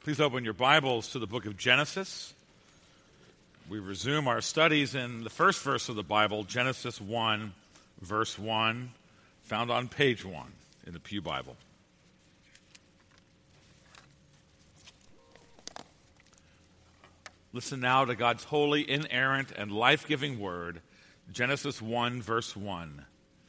Please open your Bibles to the book of Genesis. We resume our studies in the first verse of the Bible, Genesis 1, verse 1, found on page 1 in the Pew Bible. Listen now to God's holy, inerrant, and life-giving word, Genesis 1, verse 1.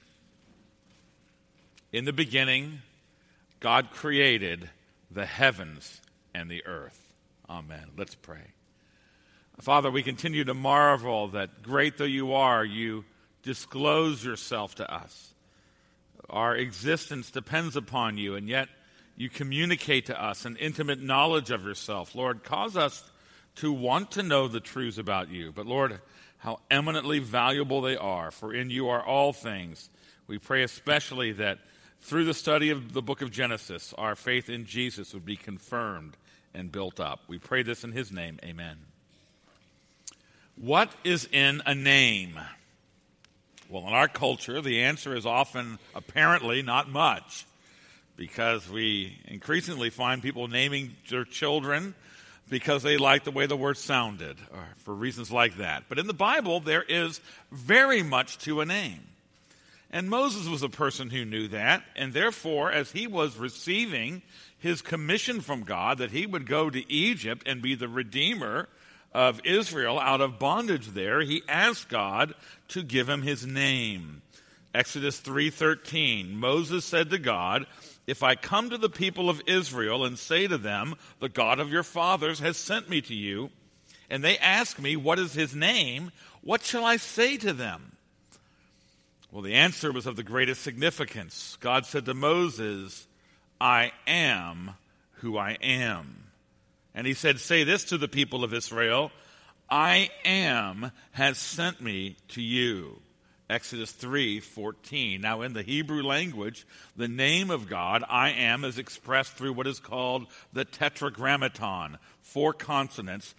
In the beginning, God created the heavens and the earth. Amen. Let's pray. Father, we continue to marvel that great though you are, you disclose yourself to us. Our existence depends upon you, and yet you communicate to us an intimate knowledge of yourself. Lord, cause us to want to know the truths about you. But Lord, how eminently valuable they are, for in you are all things. We pray especially that through the study of the book of Genesis, our faith in Jesus would be confirmed and built up. We pray this in his name. Amen. What is in a name? Well, in our culture, the answer is often apparently not much, because we increasingly find people naming their children because they like the way the word sounded, or for reasons like that. But in the Bible, there is very much to a name. And Moses was a person who knew that, and therefore, as he was receiving his commission from God that he would go to Egypt and be the redeemer of Israel out of bondage there, he asked God to give him his name. Exodus 3:13, Moses said to God, "If I come to the people of Israel and say to them, 'The God of your fathers has sent me to you,' and they ask me, 'What is his name?' what shall I say to them?" Well, the answer was of the greatest significance. God said to Moses, "I am who I am." And he said, "Say this to the people of Israel, 'I am has sent me to you.'" Exodus 3:14. Now, in the Hebrew language, the name of God, I am, is expressed through what is called the tetragrammaton, 4 consonants,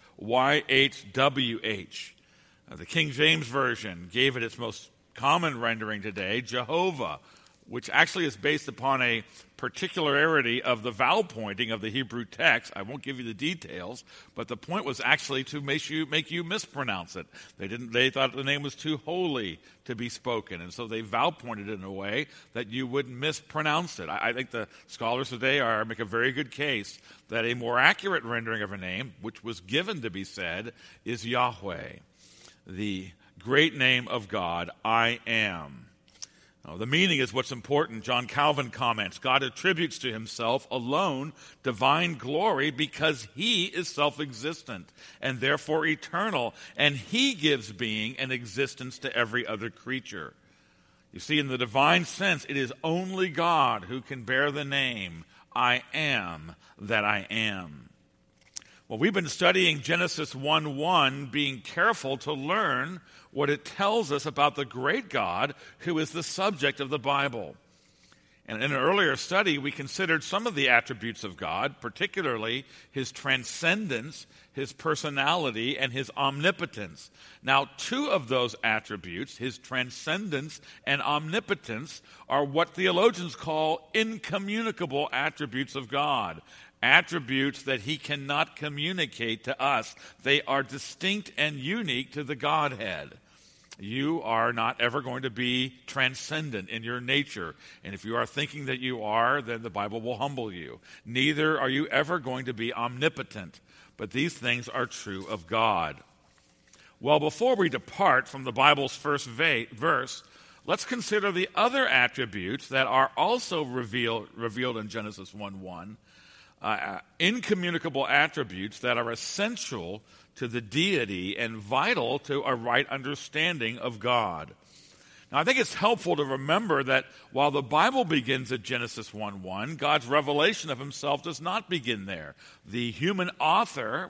YHWH. The King James Version gave it its most common rendering today, Jehovah, which actually is based upon a particularity of the vowel pointing of the Hebrew text. I won't give you the details, but the point was actually to make you mispronounce it. They thought the name was too holy to be spoken, and so they vowel pointed it in a way that you wouldn't mispronounce it. I think the scholars today make a very good case that a more accurate rendering of a name, which was given to be said, is Yahweh, the great name of God, I am. Now, the meaning is what's important. John Calvin comments, God attributes to himself alone divine glory because he is self-existent and therefore eternal, and he gives being and existence to every other creature. You see, in the divine sense, it is only God who can bear the name, I am that I am. Well, we've been studying Genesis 1:1, being careful to learn what it tells us about the great God who is the subject of the Bible. And in an earlier study, we considered some of the attributes of God, particularly his transcendence, his personality, and his omnipotence. Now, 2 of those attributes, his transcendence and omnipotence, are what theologians call incommunicable attributes of God. Attributes that he cannot communicate to us. They are distinct and unique to the Godhead. You are not ever going to be transcendent in your nature. And if you are thinking that you are, then the Bible will humble you. Neither are you ever going to be omnipotent. But these things are true of God. Well, before we depart from the Bible's first verse, let's consider the other attributes that are also revealed in Genesis 1:1. Incommunicable attributes that are essential to the deity and vital to a right understanding of God. Now, I think it's helpful to remember that while the Bible begins at Genesis 1:1, God's revelation of himself does not begin there. The human author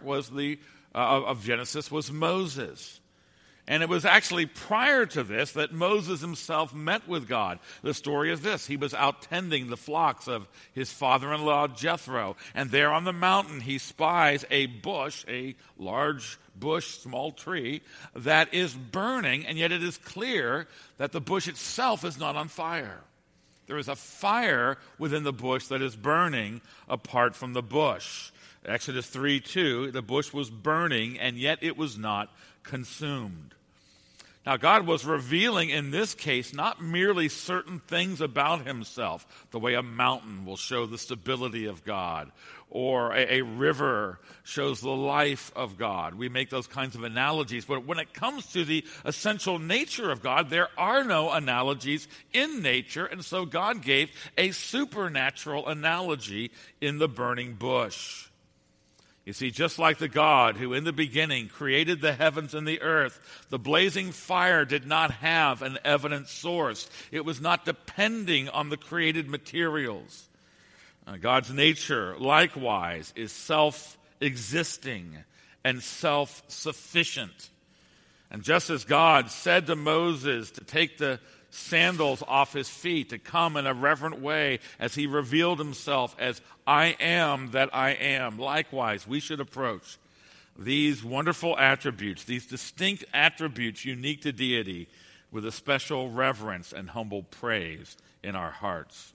of Genesis was Moses. And it was actually prior to this that Moses himself met with God. The story is this. He was out tending the flocks of his father-in-law Jethro. And there on the mountain he spies a bush, a large bush, small tree, that is burning. And yet it is clear that the bush itself is not on fire. There is a fire within the bush that is burning apart from the bush. Exodus 3:2, the bush was burning, and yet it was not consumed. Now, God was revealing in this case not merely certain things about himself, the way a mountain will show the stability of God, or a river shows the life of God. We make those kinds of analogies, but when it comes to the essential nature of God, there are no analogies in nature, and so God gave a supernatural analogy in the burning bush. You see, just like the God who in the beginning created the heavens and the earth, the blazing fire did not have an evident source. It was not depending on the created materials. God's nature, likewise, is self-existing and self-sufficient. And just as God said to Moses to take the sandals off his feet, to come in a reverent way as he revealed himself as I am that I am. Likewise, we should approach these wonderful attributes, these distinct attributes unique to deity, with a special reverence and humble praise in our hearts.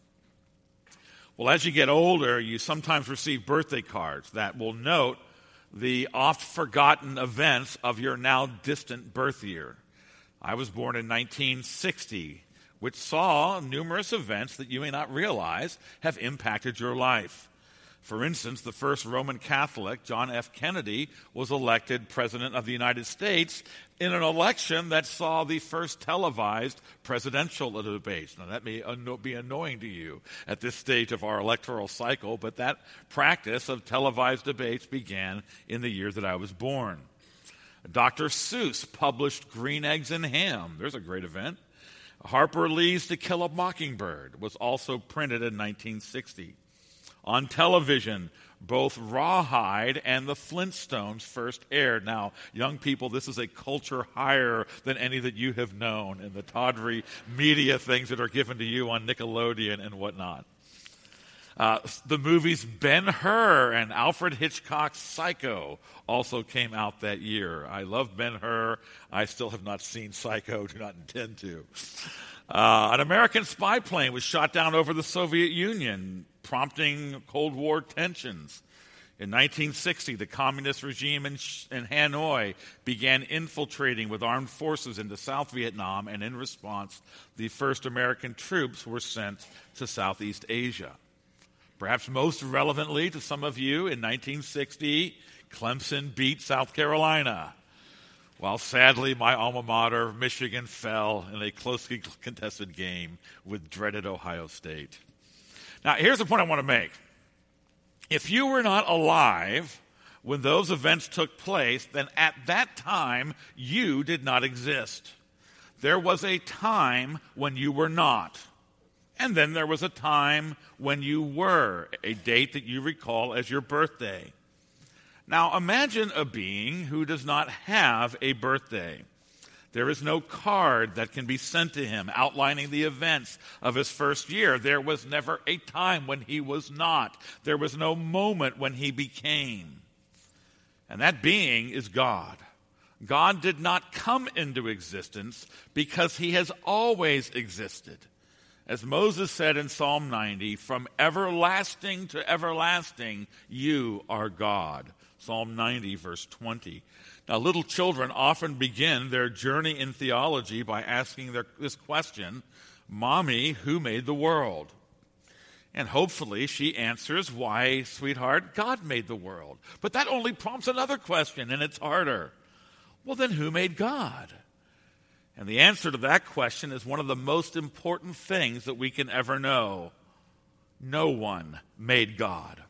Well, as you get older, you sometimes receive birthday cards that will note the oft-forgotten events of your now distant birth year. I was born in 1960, which saw numerous events that you may not realize have impacted your life. For instance, the first Roman Catholic, John F. Kennedy, was elected President of the United States in an election that saw the first televised presidential debates. Now, that may be annoying to you at this stage of our electoral cycle, but that practice of televised debates began in the year that I was born. Dr. Seuss published Green Eggs and Ham. There's a great event. Harper Lee's To Kill a Mockingbird was also printed in 1960. On television, both Rawhide and the Flintstones first aired. Now, young people, this is a culture higher than any that you have known in the tawdry media things that are given to you on Nickelodeon and whatnot. The movies Ben-Hur and Alfred Hitchcock's Psycho also came out that year. I love Ben-Hur. I still have not seen Psycho, do not intend to. An American spy plane was shot down over the Soviet Union, prompting Cold War tensions. In 1960, the communist regime in Hanoi began infiltrating with armed forces into South Vietnam, and in response, the first American troops were sent to Southeast Asia. Perhaps most relevantly to some of you, in 1960, Clemson beat South Carolina, while sadly my alma mater, Michigan, fell in a closely contested game with dreaded Ohio State. Now, here's the point I want to make. If you were not alive when those events took place, then at that time you did not exist. There was a time when you were not. And then there was a time when you were, a date that you recall as your birthday. Now imagine a being who does not have a birthday. There is no card that can be sent to him outlining the events of his first year. There was never a time when he was not. There was no moment when he became. And that being is God. God did not come into existence because he has always existed. As Moses said in Psalm 90, from everlasting to everlasting, you are God. Psalm 90, verse 20. Now, little children often begin their journey in theology by asking this question, Mommy, who made the world? And hopefully she answers, why, sweetheart, God made the world. But that only prompts another question, and it's harder. Well, then who made God? And the answer to that question is one of the most important things that we can ever know. No one made God.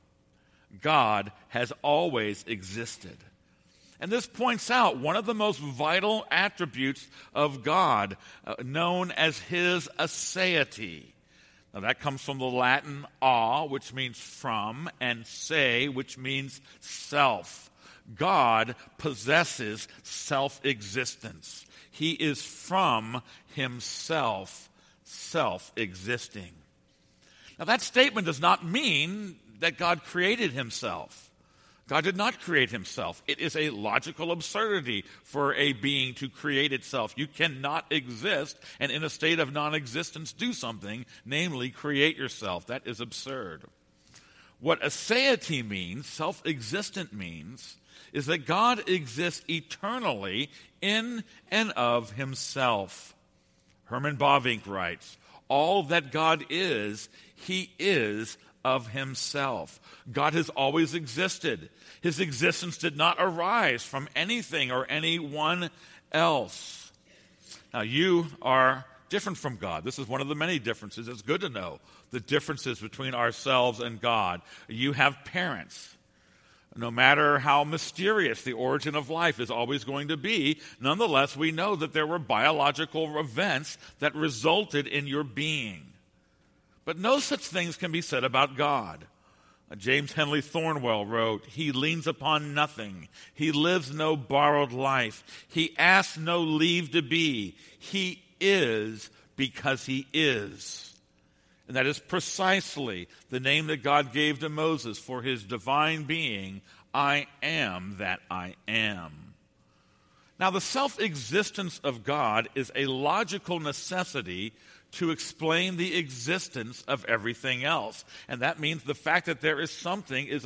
God has always existed. And this points out one of the most vital attributes of God, known as his aseity. Now that comes from the Latin a, which means from, and se, which means self. God possesses self-existence. He is from himself, self-existing. Now that statement does not mean that God created himself. God did not create himself. It is a logical absurdity for a being to create itself. You cannot exist and in a state of non-existence do something, namely create yourself. That is absurd. What aseity means, self-existent means, is that God exists eternally in and of himself. Herman Bavinck writes, all that God is, he is of himself. God has always existed. His existence did not arise from anything or anyone else. Now, you are different from God. This is one of the many differences. It's good to know the differences between ourselves and God. You have parents. No matter how mysterious the origin of life is always going to be, nonetheless, we know that there were biological events that resulted in your being. But no such things can be said about God. James Henley Thornwell wrote, he leans upon nothing. He lives no borrowed life. He asks no leave to be. He is because he is. And that is precisely the name that God gave to Moses for his divine being, I am that I am. Now, the self-existence of God is a logical necessity to explain the existence of everything else. And that means the fact that there is something is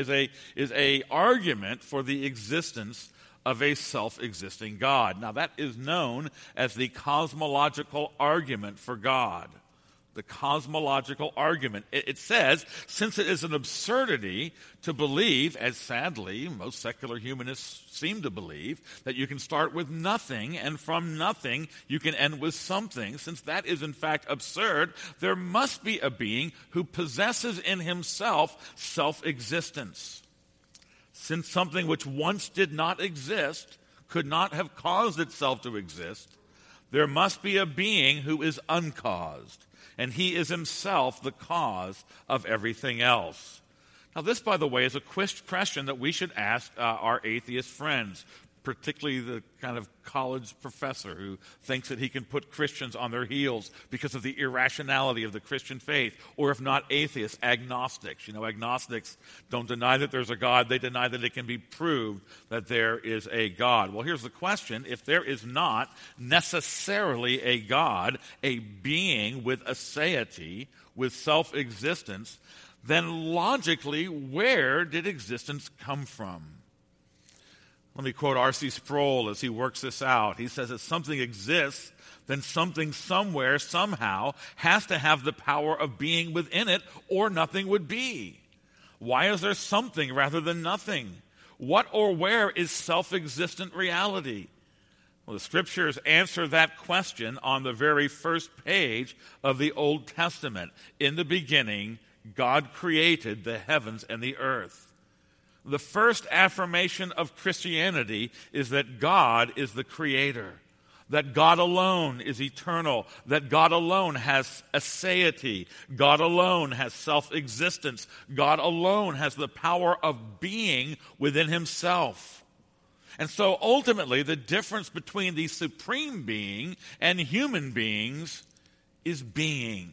a argument for the existence of a self-existing God. Now, that is known as the cosmological argument for God. The cosmological argument. It says, since it is an absurdity to believe, as sadly most secular humanists seem to believe, that you can start with nothing and from nothing you can end with something, since that is in fact absurd, there must be a being who possesses in himself self-existence. Since something which once did not exist could not have caused itself to exist, there must be a being who is uncaused. And he is himself the cause of everything else. Now, this, by the way, is a question that we should ask our atheist friends, particularly the kind of college professor who thinks that he can put Christians on their heels because of the irrationality of the Christian faith, or if not atheists, agnostics. You know, agnostics don't deny that there's a God. They deny that it can be proved that there is a God. Well, here's the question. If there is not necessarily a God, a being with aseity, with self-existence, then logically, where did existence come from? Let me quote R.C. Sproul as he works this out. He says, if something exists, then something somewhere, somehow, has to have the power of being within it, or nothing would be. Why is there something rather than nothing? What or where is self-existent reality? Well, the Scriptures answer that question on the very first page of the Old Testament. In the beginning, God created the heavens and the earth. The first affirmation of Christianity is that God is the creator, that God alone is eternal, that God alone has aseity, God alone has self-existence, God alone has the power of being within himself. And so ultimately, the difference between the supreme being and human beings is being.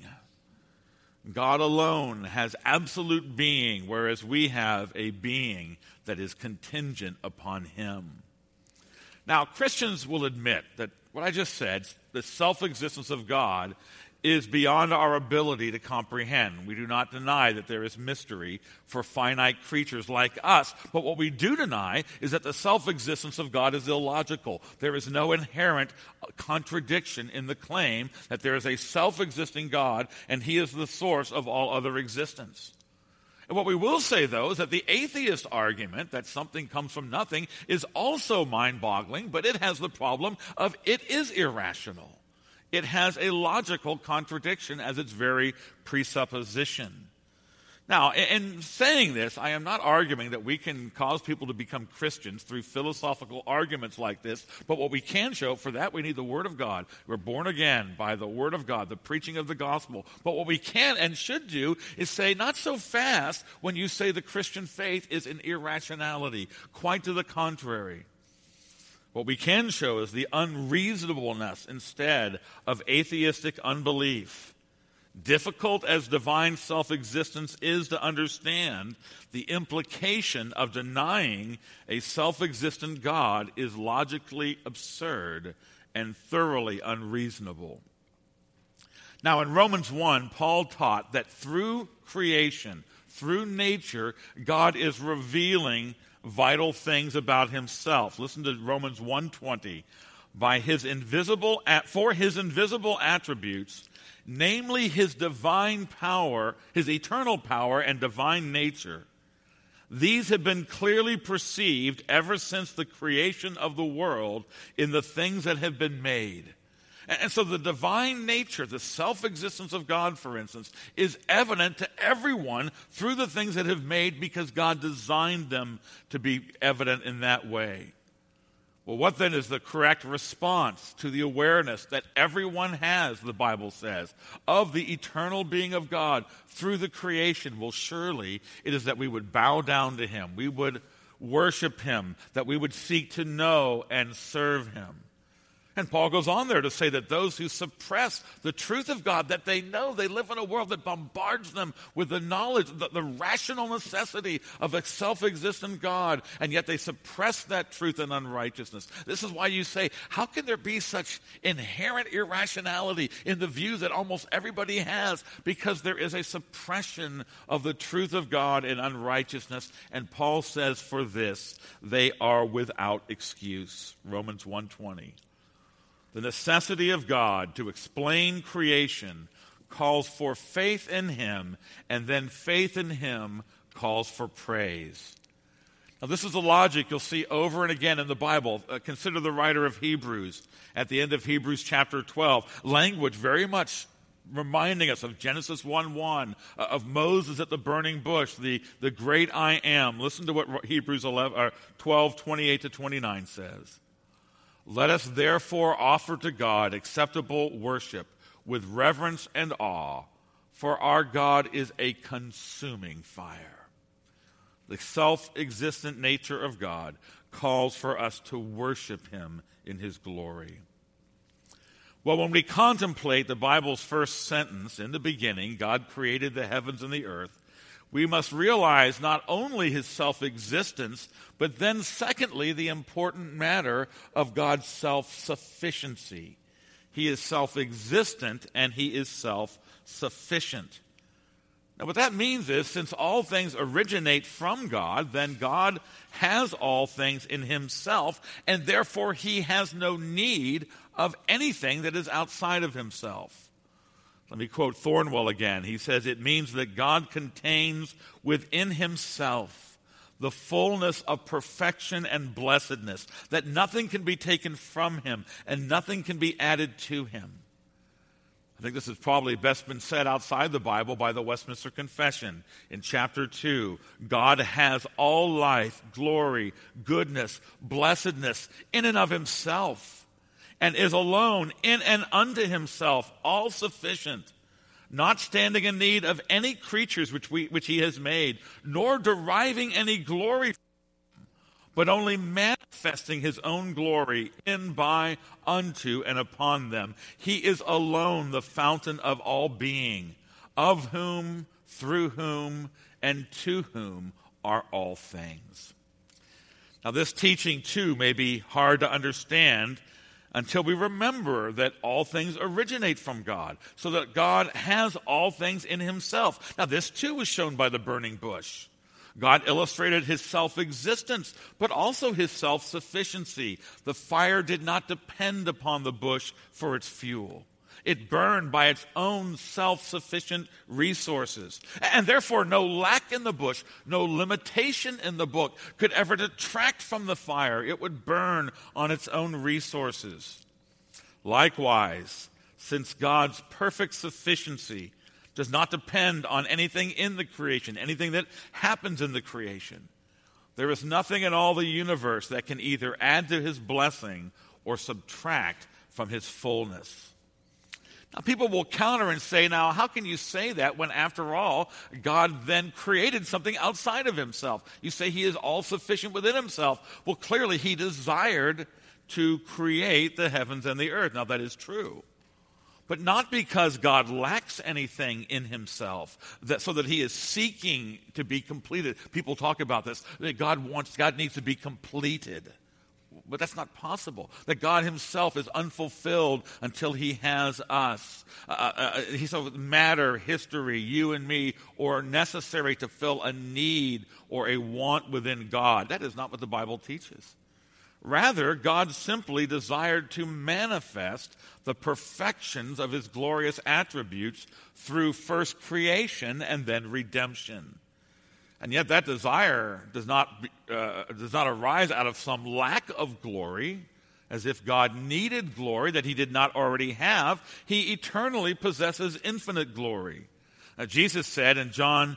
God alone has absolute being, whereas we have a being that is contingent upon him. Now, Christians will admit that what I just said, the self-existence of God, is beyond our ability to comprehend. We do not deny that there is mystery for finite creatures like us. But what we do deny is that the self-existence of God is illogical. There is no inherent contradiction in the claim that there is a self-existing God and he is the source of all other existence. And what we will say, though, is that the atheist argument that something comes from nothing is also mind-boggling, but it has the problem of it is irrational. It has a logical contradiction as its very presupposition. Now, in saying this, I am not arguing that we can cause people to become Christians through philosophical arguments like this, but what we can show, for that we need the Word of God. We're born again by the Word of God, the preaching of the gospel. But what we can and should do is say, not so fast when you say the Christian faith is an irrationality. Quite to the contrary. What we can show is the unreasonableness instead of atheistic unbelief. Difficult as divine self-existence is to understand, the implication of denying a self-existent God is logically absurd and thoroughly unreasonable. Now, in Romans 1, Paul taught that through creation, through nature, God is revealing vital things about himself. Listen to Romans 1:20. For his invisible attributes, namely his divine power, his eternal power and divine nature, these have been clearly perceived ever since the creation of the world in the things that have been made. And so the divine nature, the self-existence of God, for instance, is evident to everyone through the things that have made because God designed them to be evident in that way. Well, what then is the correct response to the awareness that everyone has, the Bible says, of the eternal being of God through the creation? Well, surely it is that we would bow down to him, we would worship him, that we would seek to know and serve him. And Paul goes on there to say that those who suppress the truth of God, that they know they live in a world that bombards them with the knowledge, the rational necessity of a self-existent God, and yet they suppress that truth in unrighteousness. This is why you say, how can there be such inherent irrationality in the view that almost everybody has? Because there is a suppression of the truth of God in unrighteousness. And Paul says for this, they are without excuse. Romans 1:20. The necessity of God to explain creation calls for faith in him, and then faith in him calls for praise. Now, this is the logic you'll see over and again in the Bible. Consider the writer of Hebrews at the end of Hebrews chapter 12. Language very much reminding us of Genesis 1:1, of Moses at the burning bush, the great I am. Listen to what Hebrews 12:28-29 says. Let us therefore offer to God acceptable worship with reverence and awe, for our God is a consuming fire. The self-existent nature of God calls for us to worship him in his glory. Well, when we contemplate the Bible's first sentence, in the beginning, God created the heavens and the earth, we must realize not only his self-existence, but then secondly, the important matter of God's self-sufficiency. He is self-existent and he is self-sufficient. Now, what that means is, since all things originate from God, then God has all things in himself, and therefore he has no need of anything that is outside of himself. Let me quote Thornwell again. He says, it means that God contains within himself the fullness of perfection and blessedness, that nothing can be taken from him and nothing can be added to him. I think this has probably best been said outside the Bible by the Westminster Confession. In chapter 2, God has all life, glory, goodness, blessedness in and of himself, and is alone in and unto himself, all sufficient, not standing in need of any creatures which he has made, nor deriving any glory from them, but only manifesting his own glory in, by, unto, and upon them. He is alone the fountain of all being, of whom, through whom, and to whom are all things. Now, this teaching, too, may be hard to understand until we remember that all things originate from God, so that God has all things in himself. Now, this too was shown by the burning bush. God illustrated his self-existence, but also his self-sufficiency. The fire did not depend upon the bush for its fuel. It burned by its own self-sufficient resources. And therefore, no lack in the bush, no limitation in the book could ever detract from the fire. It would burn on its own resources. Likewise, since God's perfect sufficiency does not depend on anything in the creation, anything that happens in the creation, there is nothing in all the universe that can either add to his blessing or subtract from his fullness. Now, people will counter and say, now, how can you say that when, after all, God then created something outside of himself? You say he is all-sufficient within himself. Well, clearly, he desired to create the heavens and the earth. Now, that is true. But not because God lacks anything in himself, so that he is seeking to be completed. People talk about this, that God needs to be completed. But that's not possible. That God himself is unfulfilled until he has us. So matter, history, you and me, or necessary to fill a need or a want within God. That is not what the Bible teaches. Rather, God simply desired to manifest the perfections of his glorious attributes through first creation and then redemption. And yet that desire does not arise out of some lack of glory, as if God needed glory that he did not already have. He eternally possesses infinite glory. Jesus said in John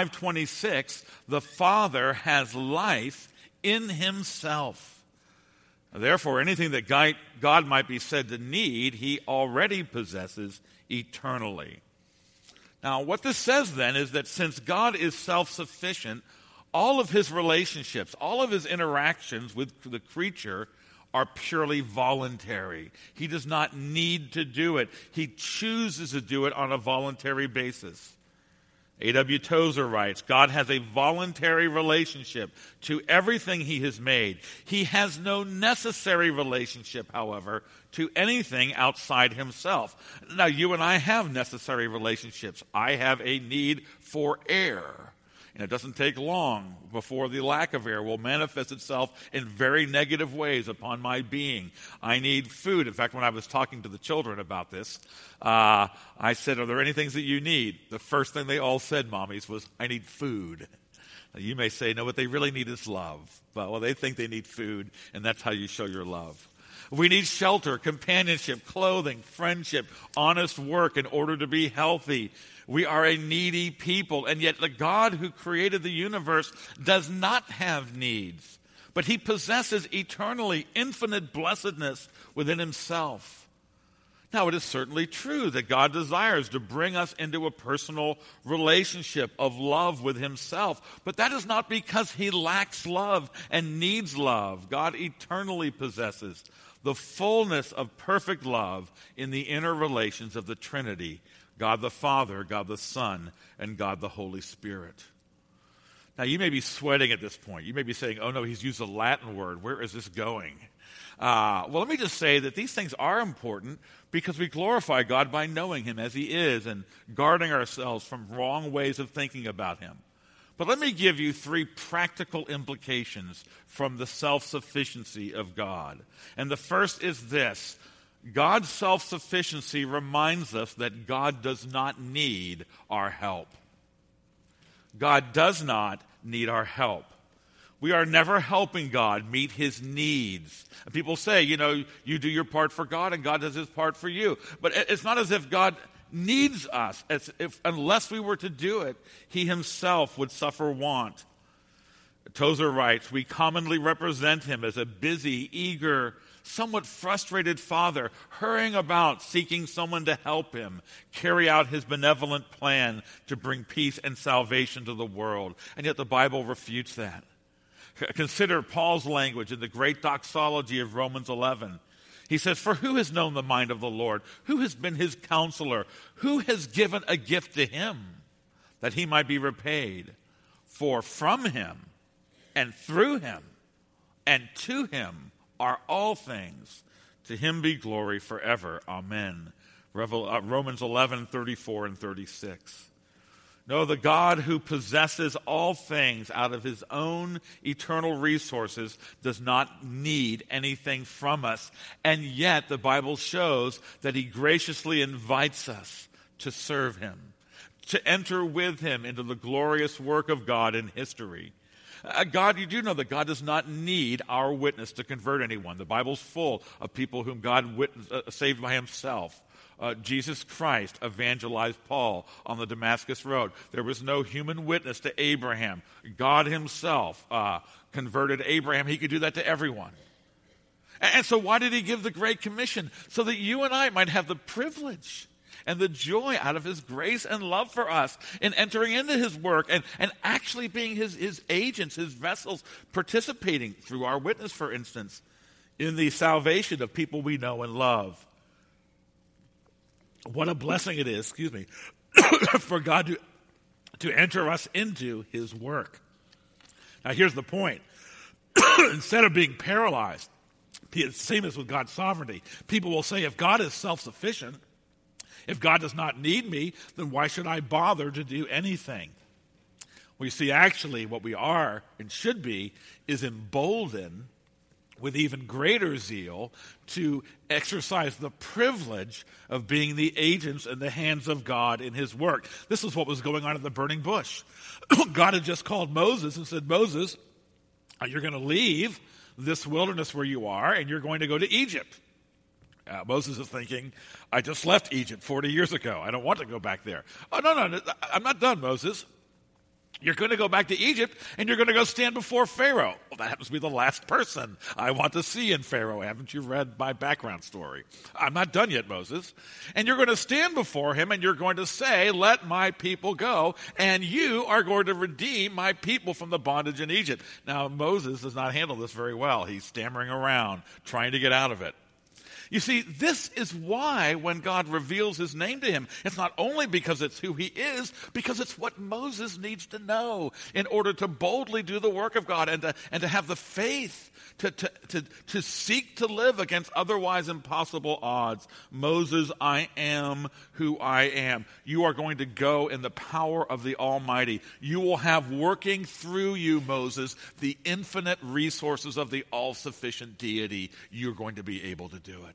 5:26, the Father has life in himself. Therefore, anything that God might be said to need, he already possesses eternally. Now, what this says then is that since God is self-sufficient, all of his relationships, all of his interactions with the creature are purely voluntary. He does not need to do it. He chooses to do it on a voluntary basis. A.W. Tozer writes, God has a voluntary relationship to everything he has made. He has no necessary relationship, however, to anything outside himself. Now, you and I have necessary relationships. I have a need for air. And it doesn't take long before the lack of air will manifest itself in very negative ways upon my being. I need food. In fact, when I was talking to the children about this, I said, are there any things that you need? The first thing they all said, mommies, was, I need food. Now, you may say, no, what they really need is love. But, well, they think they need food, and that's how you show your love. We need shelter, companionship, clothing, friendship, honest work in order to be healthy. We are a needy people, and yet the God who created the universe does not have needs, but he possesses eternally infinite blessedness within himself. Now, it is certainly true that God desires to bring us into a personal relationship of love with himself, but that is not because he lacks love and needs love. God eternally possesses the fullness of perfect love in the inner relations of the Trinity, God the Father, God the Son, and God the Holy Spirit. Now, you may be sweating at this point. You may be saying, oh no, he's used a Latin word. Where is this going? Well, let me just say that these things are important because we glorify God by knowing him as he is and guarding ourselves from wrong ways of thinking about him. But let me give you 3 practical implications from the self-sufficiency of God. And the first is this. God's self-sufficiency reminds us that God does not need our help. God does not need our help. We are never helping God meet his needs. And people say, you do your part for God and God does his part for you. But it's not as if God needs us, as if unless we were to do it, he himself would suffer want. Tozer writes, we commonly represent him as a busy, eager, somewhat frustrated father, hurrying about seeking someone to help him carry out his benevolent plan to bring peace and salvation to the world. And yet the Bible refutes that. Consider Paul's language in the great doxology of Romans 11. He says, for who has known the mind of the Lord? Who has been his counselor? Who has given a gift to him that he might be repaid? For from him and through him and to him are all things. To him be glory forever. Amen. Romans 11:34 and 36. No, the God who possesses all things out of his own eternal resources does not need anything from us. And yet the Bible shows that he graciously invites us to serve him, to enter with him into the glorious work of God in history. God, you do know that God does not need our witness to convert anyone. The Bible's full of people whom God saved by himself. Jesus Christ evangelized Paul on the Damascus Road. There was no human witness to Abraham. God himself converted Abraham. He could do that to everyone. And so why did he give the Great Commission? So that you and I might have the privilege and the joy out of his grace and love for us in entering into his work and actually being his agents, his vessels, participating through our witness, for instance, in the salvation of people we know and love. What a blessing it is, for God to enter us into his work. Now here's the point. Instead of being paralyzed Same as with God's sovereignty. People will say, if God is self-sufficient, if God does not need me, then why should I bother to do anything? We see actually what we are and should be is emboldened with even greater zeal to exercise the privilege of being the agents in the hands of God in his work. This is what was going on at the burning bush. God had just called Moses and said, Moses, you're going to leave this wilderness where you are, and you're going to go to Egypt. Moses is thinking, I just left Egypt 40 years ago. I don't want to go back there. Oh, no, I'm not done, Moses. You're going to go back to Egypt, and you're going to go stand before Pharaoh. Well, that happens to be the last person I want to see in Pharaoh. Haven't you read my background story? I'm not done yet, Moses. And you're going to stand before him, and you're going to say, let my people go, and you are going to redeem my people from the bondage in Egypt. Now, Moses does not handle this very well. He's stammering around, trying to get out of it. You see, this is why when God reveals his name to him, it's not only because it's who he is, because it's what Moses needs to know in order to boldly do the work of God and to have the faith to seek to live against otherwise impossible odds. Moses, I am who I am. You are going to go in the power of the Almighty. You will have working through you, Moses, the infinite resources of the all-sufficient deity. You're going to be able to do it.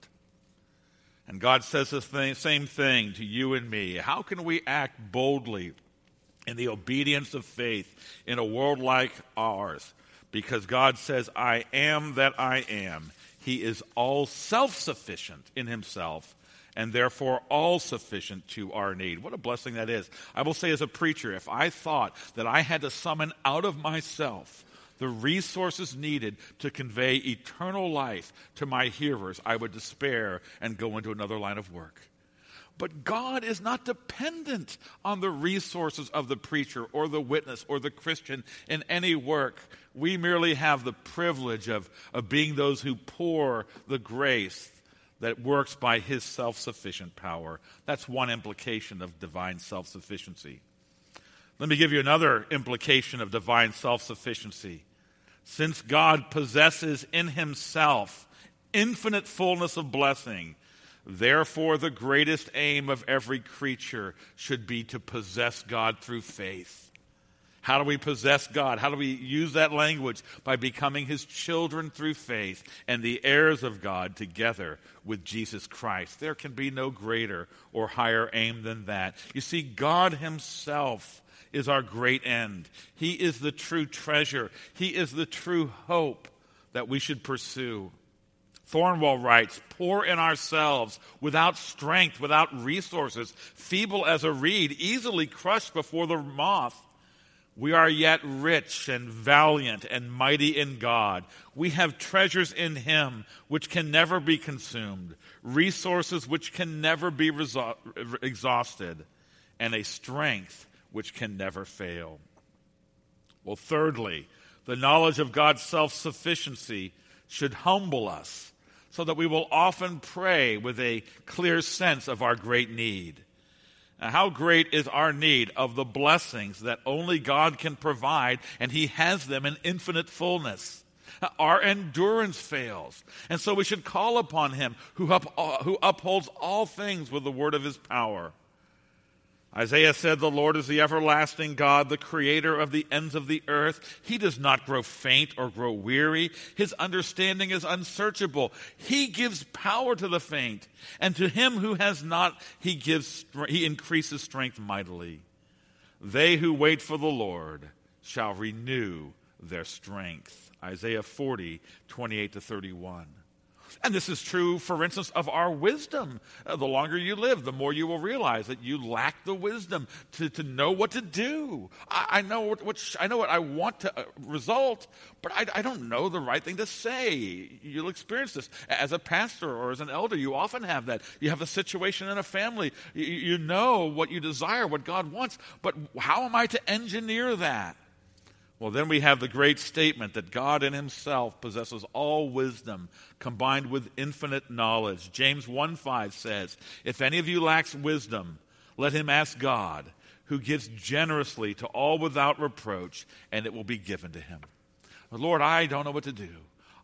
And God says the same thing to you and me. How can we act boldly in the obedience of faith in a world like ours? Because God says, I am that I am. He is all self-sufficient in himself and therefore all sufficient to our need. What a blessing that is. I will say as a preacher, if I thought that I had to summon out of myself the resources needed to convey eternal life to my hearers, I would despair and go into another line of work. But God is not dependent on the resources of the preacher or the witness or the Christian in any work. We merely have the privilege of being those who pour the grace that works by his self-sufficient power. That's one implication of divine self-sufficiency. Let me give you another implication of divine self-sufficiency. Since God possesses in himself infinite fullness of blessing, therefore the greatest aim of every creature should be to possess God through faith. How do we possess God? How do we use that language? By becoming his children through faith and the heirs of God together with Jesus Christ. There can be no greater or higher aim than that. You see, God himself is our great end. He is the true treasure. He is the true hope that we should pursue. Thornwell writes, poor in ourselves, without strength, without resources, feeble as a reed, easily crushed before the moth, we are yet rich and valiant and mighty in God. We have treasures in him which can never be consumed, resources which can never be exhausted, and a strength which can never fail. Well, thirdly, the knowledge of God's self-sufficiency should humble us so that we will often pray with a clear sense of our great need. Now, how great is our need of the blessings that only God can provide, and he has them in infinite fullness. Our endurance fails, and so we should call upon him who upholds all things with the word of his power. Isaiah said, the Lord is the everlasting God, the creator of the ends of the earth. He does not grow faint or grow weary. His understanding is unsearchable. He gives power to the faint, and to him who has not, he increases strength mightily. They who wait for the Lord shall renew their strength. Isaiah 40:28-31. And this is true, for instance, of our wisdom. The longer you live, the more you will realize that you lack the wisdom to know what to do. I know what I want to result, but I don't know the right thing to say. You'll experience this. As a pastor or as an elder, you often have that. You have a situation in a family. You know what you desire, what God wants, but how am I to engineer that? Well, then we have the great statement that God in himself possesses all wisdom combined with infinite knowledge. James 1:5 says, if any of you lacks wisdom, let him ask God, who gives generously to all without reproach, and it will be given to him. But Lord, I don't know what to do.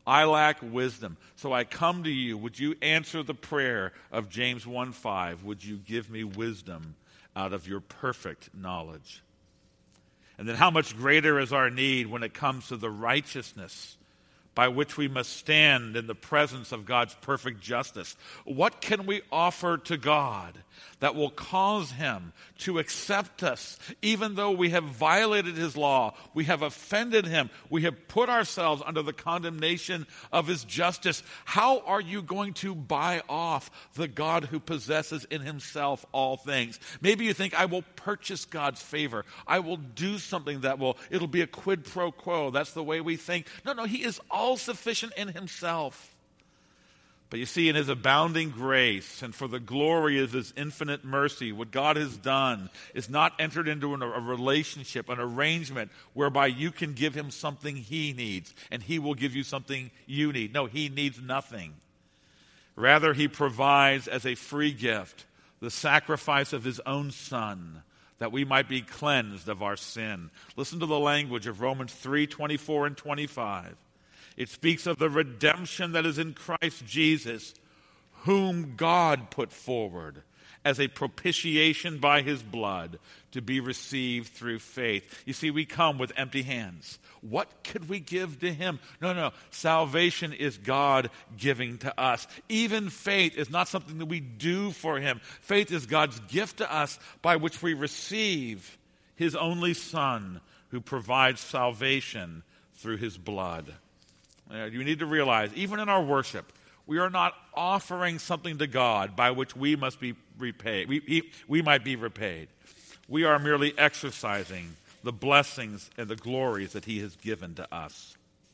I lack wisdom. So I come to you. Would you answer the prayer of James 1:5? Would you give me wisdom out of your perfect knowledge? And then how much greater is our need when it comes to the righteousness by which we must stand in the presence of God's perfect justice. What can we offer to God that will cause him to accept us, even though we have violated his law, we have offended him, we have put ourselves under the condemnation of his justice? How are you going to buy off the God who possesses in himself all things? Maybe you think, I will purchase God's favor. I will do something it'll be a quid pro quo. That's the way we think. No, he is all sufficient in himself. But you see, in his abounding grace and for the glory of his infinite mercy, what God has done is not entered into a relationship, an arrangement whereby you can give him something he needs and he will give you something you need. No, he needs nothing. Rather, he provides as a free gift the sacrifice of his own Son, that we might be cleansed of our sin. Listen to the language of Romans 3:24 and 25. It speaks of the redemption that is in Christ Jesus, whom God put forward as a propitiation by his blood to be received through faith. You see, we come with empty hands. What could we give to him? No. Salvation is God giving to us. Even faith is not something that we do for him. Faith is God's gift to us by which we receive his only Son who provides salvation through his blood. You need to realize, even in our worship, we are not offering something to God by which we must be repaid. We might be repaid. We are merely exercising the blessings and the glories that he has given to us.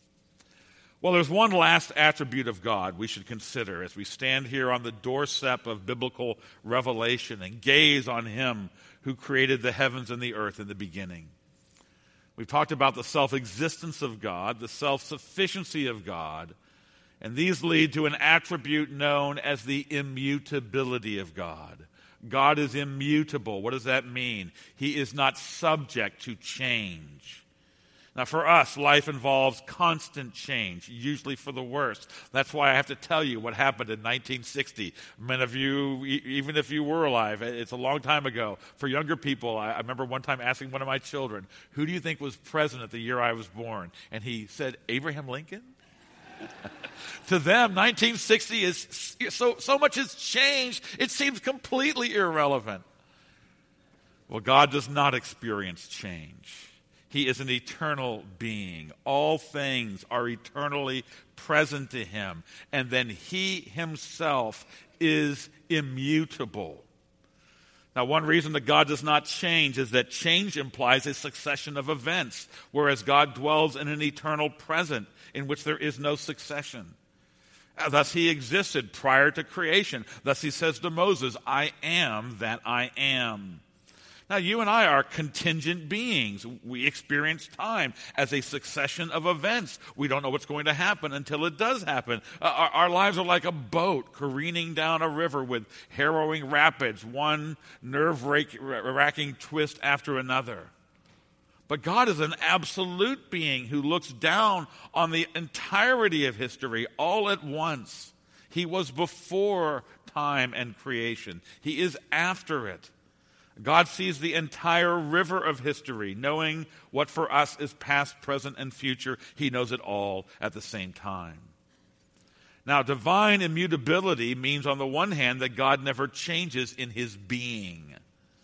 Well, there's one last attribute of God we should consider as we stand here on the doorstep of biblical revelation and gaze on him who created the heavens and the earth in the beginning. We've talked about the self-existence of God, the self-sufficiency of God, and these lead to an attribute known as the immutability of God. God is immutable. What does that mean? He is not subject to change. Now, for us, life involves constant change, usually for the worse. That's why I have to tell you what happened in 1960. Many of you, even if you were alive, it's a long time ago. For younger people, I remember one time asking one of my children, who do you think was president the year I was born? And he said, Abraham Lincoln? To them, 1960 is so much has changed, it seems completely irrelevant. Well, God does not experience change. He is an eternal being. All things are eternally present to him. And then he himself is immutable. Now, one reason that God does not change is that change implies a succession of events, whereas God dwells in an eternal present in which there is no succession. Thus, he existed prior to creation. Thus, he says to Moses, I am that I am. Now, you and I are contingent beings. We experience time as a succession of events. We don't know what's going to happen until it does happen. Our lives are like a boat careening down a river with harrowing rapids, one nerve-wracking twist after another. But God is an absolute being who looks down on the entirety of history all at once. He was before time and creation. He is after it. God sees the entire river of history, knowing what for us is past, present, and future. He knows it all at the same time. Now, divine immutability means, on the one hand, that God never changes in his being.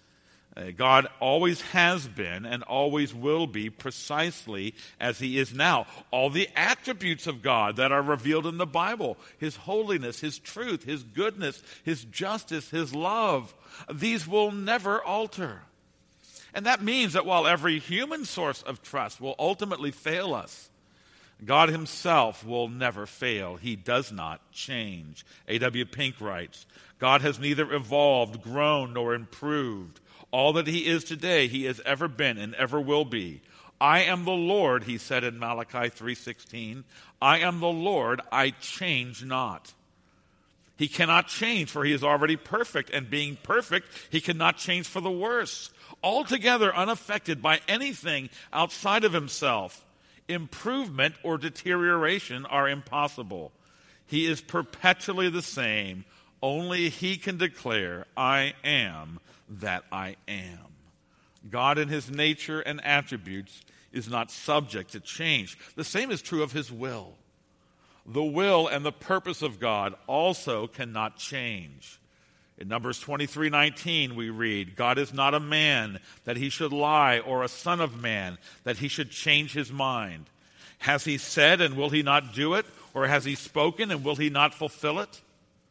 God always has been and always will be precisely as he is now. All the attributes of God that are revealed in the Bible, his holiness, his truth, his goodness, his justice, his love, these will never alter. And that means that while every human source of trust will ultimately fail us, God himself will never fail. He does not change. A.W. Pink writes, God has neither evolved, grown, nor improved. All that he is today, he has ever been and ever will be. I am the Lord, he said in Malachi 3:16. I am the Lord, I change not. He cannot change, for he is already perfect, and being perfect, he cannot change for the worse. Altogether unaffected by anything outside of himself, improvement or deterioration are impossible. He is perpetually the same. Only he can declare, I am that I am. God in his nature and attributes is not subject to change. The same is true of his will. The will and the purpose of God also cannot change. In Numbers 23:19 we read, God is not a man that he should lie, or a son of man that he should change his mind. Has he said, and will he not do it? Or has he spoken, and will he not fulfill it?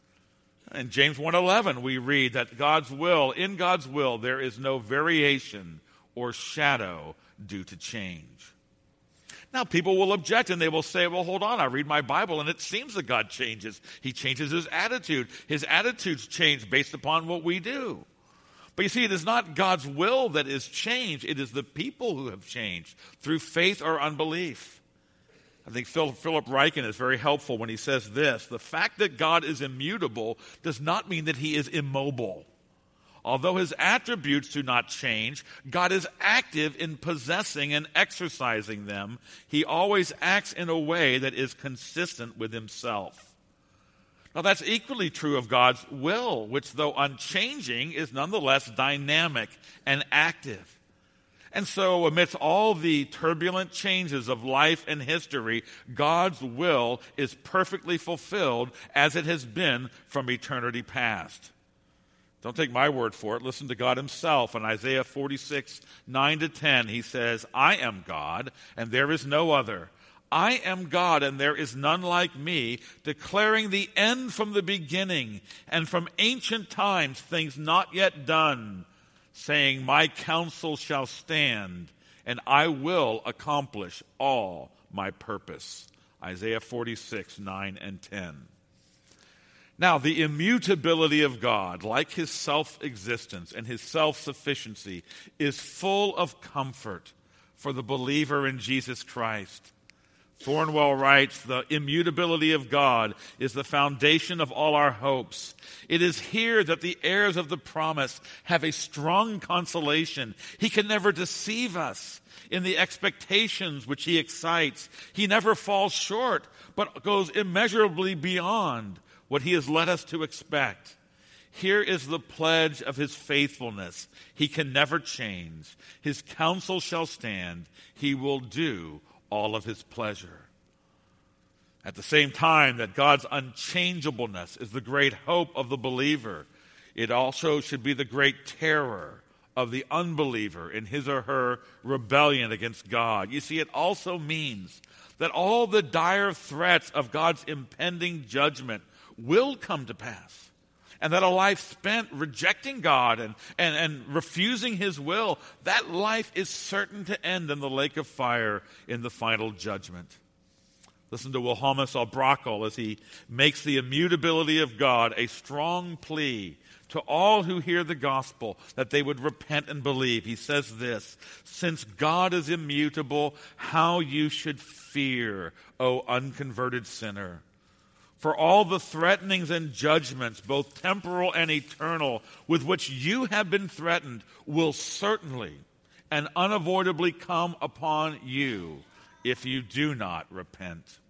In James 1:11 we read that in God's will there is no variation or shadow due to change. Now, people will object and they will say, well, hold on, I read my Bible and it seems that God changes. He changes his attitude. His attitudes change based upon what we do. But you see, it is not God's will that is changed. It is the people who have changed through faith or unbelief. I think Philip Ryken is very helpful when he says this: the fact that God is immutable does not mean that he is immobile. Although his attributes do not change, God is active in possessing and exercising them. He always acts in a way that is consistent with himself. Now, that's equally true of God's will, which, though unchanging, is nonetheless dynamic and active. And so, amidst all the turbulent changes of life and history, God's will is perfectly fulfilled as it has been from eternity past. Don't take my word for it. Listen to God himself. In Isaiah 46:9-10, he says, I am God, and there is no other. I am God, and there is none like me, declaring the end from the beginning, and from ancient times things not yet done, saying, my counsel shall stand, and I will accomplish all my purpose. Isaiah 46:9-10. Now, the immutability of God, like his self-existence and his self-sufficiency, is full of comfort for the believer in Jesus Christ. Thornwell writes, the immutability of God is the foundation of all our hopes. It is here that the heirs of the promise have a strong consolation. He can never deceive us in the expectations which he excites. He never falls short, but goes immeasurably beyond what he has led us to expect. Here is the pledge of his faithfulness. He can never change. His counsel shall stand. He will do all of his pleasure. At the same time that God's unchangeableness is the great hope of the believer, it also should be the great terror of the unbeliever in his or her rebellion against God. You see, it also means that all the dire threats of God's impending judgment will come to pass, and that a life spent rejecting God and refusing his will, that life is certain to end in the lake of fire in the final judgment. Listen to Wilhelmus à Brakel as he makes the immutability of God a strong plea to all who hear the gospel that they would repent and believe. He says this: since God is immutable, how you should fear, O unconverted sinner. For all the threatenings and judgments, both temporal and eternal, with which you have been threatened, will certainly and unavoidably come upon you if you do not repent.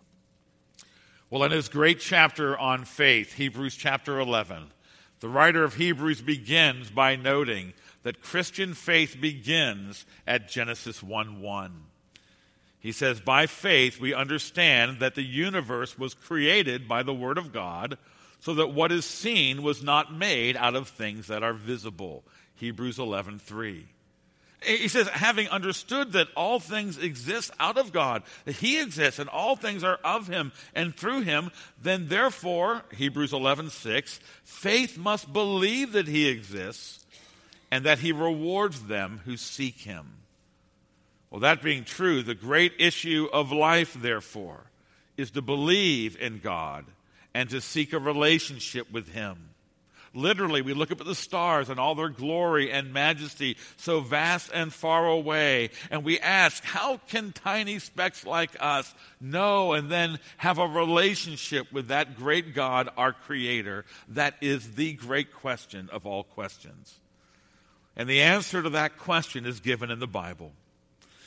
Well, in his great chapter on faith, Hebrews chapter 11, the writer of Hebrews begins by noting that Christian faith begins at Genesis 1:1. He says, by faith we understand that the universe was created by the word of God, so that what is seen was not made out of things that are visible. Hebrews 11:3. He says, having understood that all things exist out of God, that he exists and all things are of him and through him, then therefore, Hebrews 11:6, faith must believe that he exists and that he rewards them who seek him. Well, that being true, the great issue of life, therefore, is to believe in God and to seek a relationship with him. Literally, we look up at the stars and all their glory and majesty, so vast and far away, and we ask, how can tiny specks like us know and then have a relationship with that great God, our Creator? That is the great question of all questions. And the answer to that question is given in the Bible.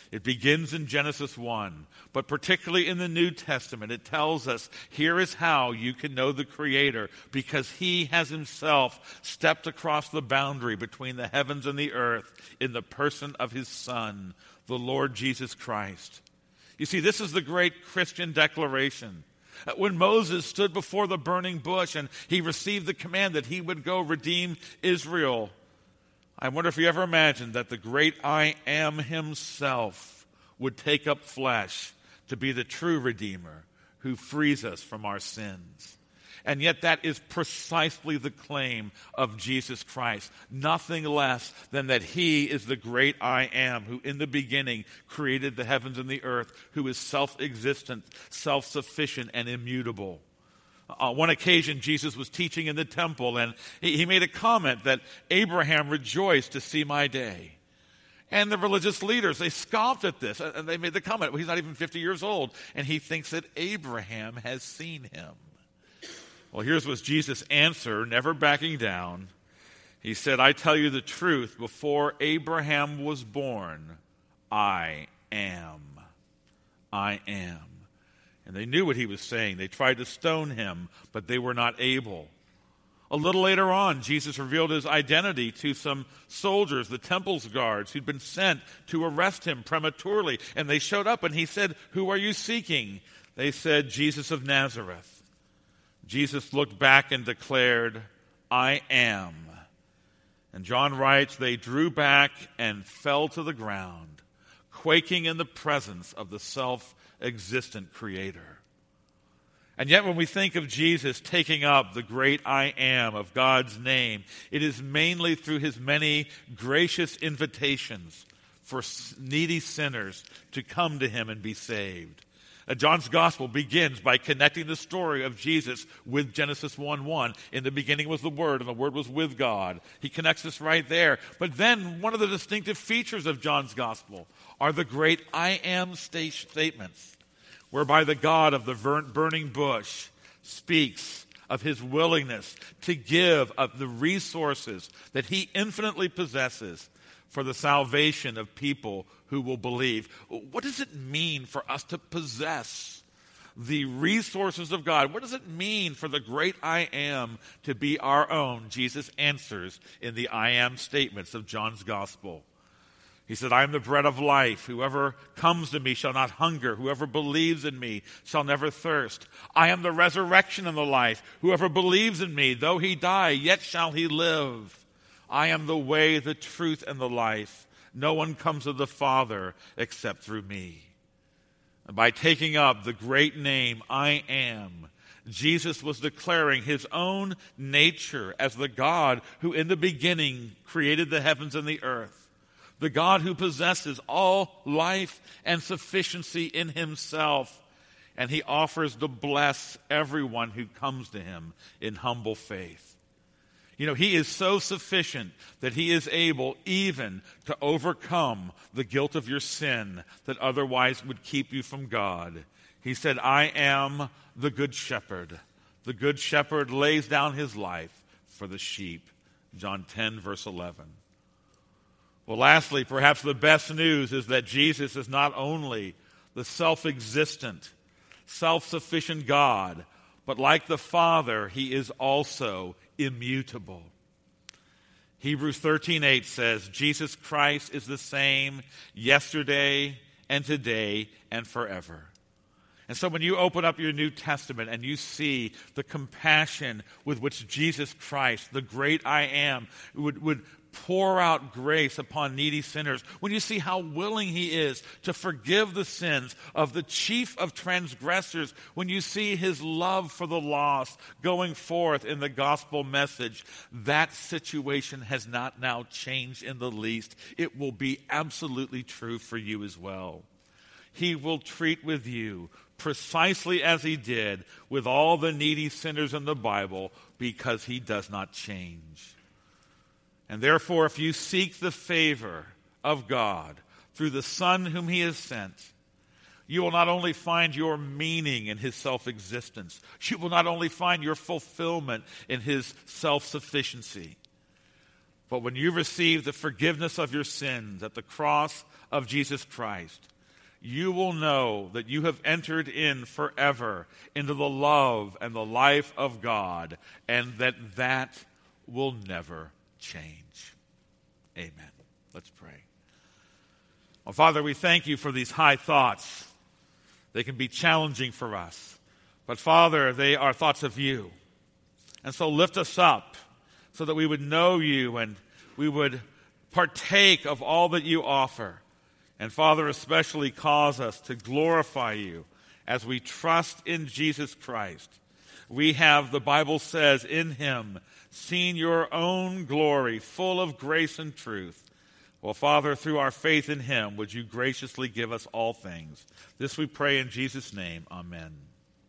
It begins in Genesis 1, but particularly in the New Testament, it tells us here is how you can know the Creator, because he has himself stepped across the boundary between the heavens and the earth in the person of his Son, the Lord Jesus Christ. You see, this is the great Christian declaration. When Moses stood before the burning bush and he received the command that he would go redeem Israel, I wonder if you ever imagined that the great I Am himself would take up flesh to be the true Redeemer who frees us from our sins. And yet that is precisely the claim of Jesus Christ. Nothing less than that he is the great I Am, who in the beginning created the heavens and the earth, who is self-existent, self-sufficient, and immutable. On one occasion, Jesus was teaching in the temple, and he made a comment that Abraham rejoiced to see my day. And the religious leaders, they scoffed at this, and they made the comment, well, he's not even 50 years old, and he thinks that Abraham has seen him. Well, here's what Jesus' answer, never backing down. He said, I tell you the truth, before Abraham was born, I am. I am. And they knew what he was saying. They tried to stone him, but they were not able. A little later on, Jesus revealed his identity to some soldiers, the temple's guards, who'd been sent to arrest him prematurely. And they showed up, and he said, who are you seeking? They said, Jesus of Nazareth. Jesus looked back and declared, I am. And John writes, they drew back and fell to the ground, quaking in the presence of the self-existent Creator. And yet when we think of Jesus taking up the great I Am of God's name, it is mainly through his many gracious invitations for needy sinners to come to him and be saved. John's gospel begins by connecting the story of Jesus with Genesis 1:1. In the beginning was the Word, and the Word was with God. He connects us right there. But then one of the distinctive features of John's gospel are the great I Am statements, whereby the God of the burning bush speaks of his willingness to give of the resources that he infinitely possesses for the salvation of people who will believe. What does it mean for us to possess the resources of God? What does it mean for the great I Am to be our own? Jesus answers in the I Am statements of John's gospel. He said, I am the bread of life. Whoever comes to me shall not hunger. Whoever believes in me shall never thirst. I am the resurrection and the life. Whoever believes in me, though he die, yet shall he live. I am the way, the truth, and the life. No one comes to the Father except through me. And by taking up the great name, I Am, Jesus was declaring his own nature as the God who in the beginning created the heavens and the earth, the God who possesses all life and sufficiency in himself, and he offers to bless everyone who comes to him in humble faith. You know, he is so sufficient that he is able even to overcome the guilt of your sin that otherwise would keep you from God. He said, I am the good shepherd. The good shepherd lays down his life for the sheep. John 10, verse 11. Well, lastly, perhaps the best news is that Jesus is not only the self-existent, self-sufficient God, but like the Father, he is also immutable. Hebrews 13:8 says, Jesus Christ is the same yesterday and today and forever. And so when you open up your New Testament and you see the compassion with which Jesus Christ, the great I Am, would pour out grace upon needy sinners, when you see how willing he is to forgive the sins of the chief of transgressors, when you see his love for the lost going forth in the gospel message, that situation has not now changed in the least. It will be absolutely true for you as well. He will treat with you precisely as he did with all the needy sinners in the Bible, because he does not change. And therefore, if you seek the favor of God through the Son whom he has sent, you will not only find your meaning in his self-existence, you will not only find your fulfillment in his self-sufficiency, But when you receive the forgiveness of your sins at the cross of Jesus Christ, you will know that you have entered in forever into the love and the life of God, and that will never change. Amen. Let's pray. Well, Father, we thank you for these high thoughts. They can be challenging for us. But, Father, they are thoughts of you. And so lift us up so that we would know you and we would partake of all that you offer. And, Father, especially cause us to glorify you as we trust in Jesus Christ. We have, the Bible says, in him seen your own glory, full of grace and truth. Well, Father, through our faith in him, would you graciously give us all things? This we pray in Jesus' name. Amen.